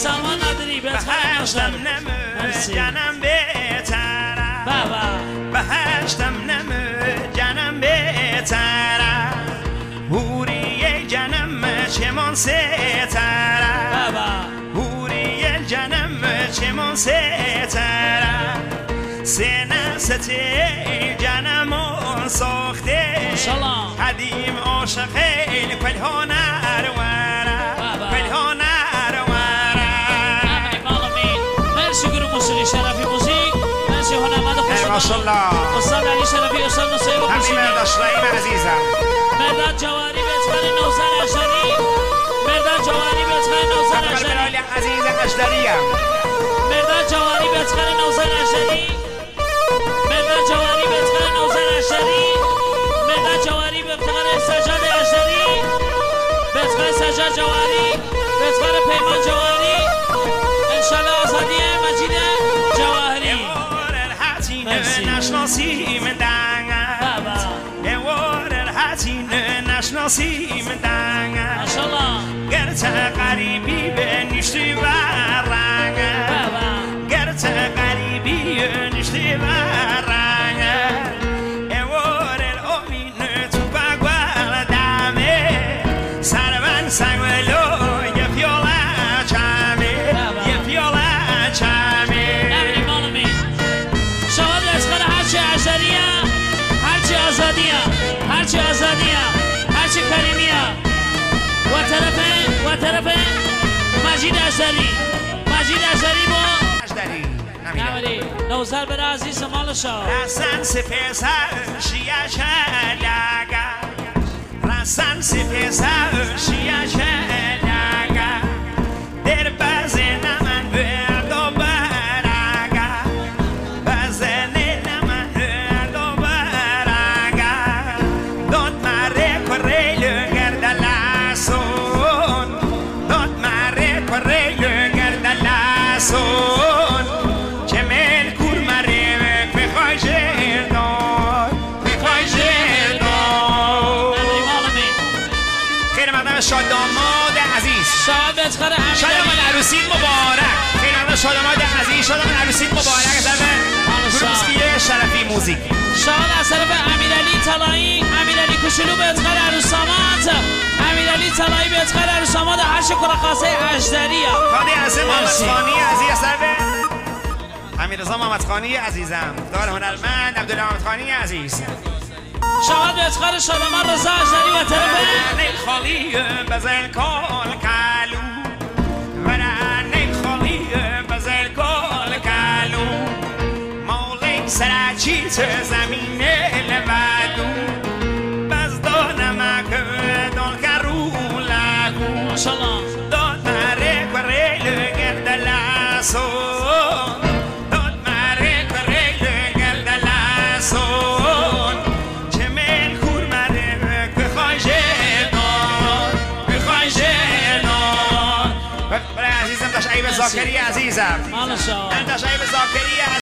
سامان نداری بهشتم نمه جانم بهتره بابا بهشتم نمه جانم بهتره هوری جانم چمان ستره بابا هوری جانم چمان ستره سینه ستی جانم ساخته قدیم عاشقی کلها نرواره کلها نرواره مرسی گروه موسیقی شرفی موزیک مرسی هنرمند خوشنام ماشاءالله استاد علی شرفی استاد نصیب همین مرداد شراییم عزیزم مرداد جواری بهتر نوزر اشتری مرداد جواری بهتر نوزر اشتری عزیزم اشتریم مرداد جواری بهتر نوزر اشتری مرداد جواری بهتر نوزر اشتری مرداد جواری بهتر سجاد اشتری بهتر سجاد جواری بهتر پیمان جواری انشالله آزادی مجید جواهری نشناسیم دنگت یه وارد حتین نشناسیم دنگت ماشاءالله گرچه قریبی به نشتی و رنگت گرچه قریبی نشتی و رنگت یه وارد امین تو بگوال دمه سرون سنگولو یه پیاله چمه یه پیاله چمه هرچی آزادیه هرچی کریمیه و طرف مجید اشتری با اشتری نوزر بره عزیز مال شاه رسن سپسر شیعه شلگه رسن سپسر شیعه شلگه در بزن من بردو برگه بزن من بردو برگه داد مره کریل گرد لسون داد مره کریل گرد لسون چمل کور مره بخوای جردان بخوای جردان خیلی مقدم شاد داماد عزیز شادمان عروسی مبارک خیلی مقدم شادمان عزیز شادمان عروسی مبارک گروه شرفی موزیک شاد از طرف امیرعلی طلایی امیرعلی کوچولو به اتقال عروسامات امیرعلی طلایی به اتقال عروسامات هر شکر خاصه اجدریه خانه عزیز محمدخانی عزیز از طرف امیررضا محمدخانی عزیزم دار هنرمند عبدالله محمدخانی عزیز شاد به اتقال شادمان رضا اجدری و طرف خالی بزل کال کالو ورانه خالی بزل کال کالو مولک سراچیت زمین لبادو بز دانمک دان کرو لگو ماشاءالله داد مره کریل گرد لسون داد مره کریل گرد لسون چمل کور مره بخوای جدان بخوای جدان برای عزیزم داشت عیب زاکری عزیزم مال شاه داشت عیب زاکری